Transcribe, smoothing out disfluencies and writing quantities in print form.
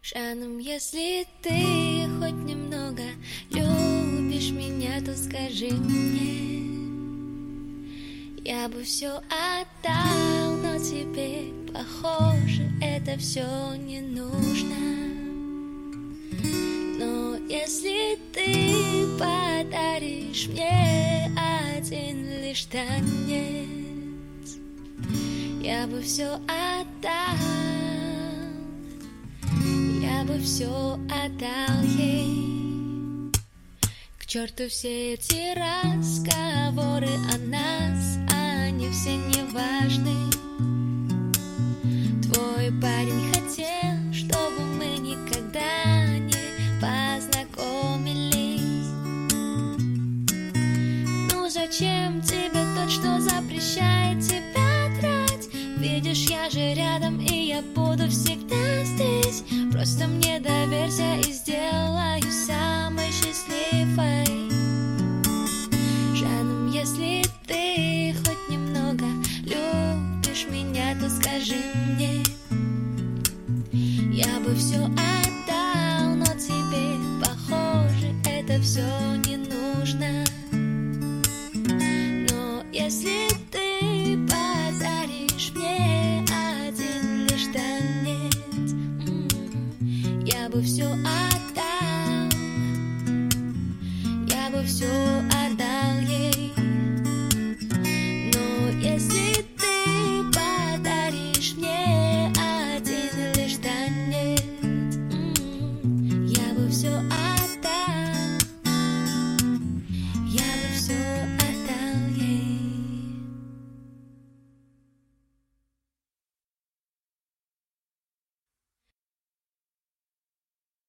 Жаном, если ты хоть немного любишь меня, то скажи мне. Я бы все отдал, но тебе, похоже, это все не нужно. Но если ты подаришь мне один лишь танец, я бы все отдал, я бы все отдал ей. К черту все эти разговоры о нас, они все не важны. Твой парень хотел, чтобы мы никогда не познакомились. Ну зачем тебе тот, что запрещает тебя трать? Видишь, я же рядом, и я буду всегда здесь. Просто мне доверься, и сделаю самой счастливой. Жаном, если ты хоть немного любишь меня, то скажи мне. Я бы все отдал, но тебе, похоже, это все не нужно. Но если ты подаришь мне один лишь танец, я бы все отдал,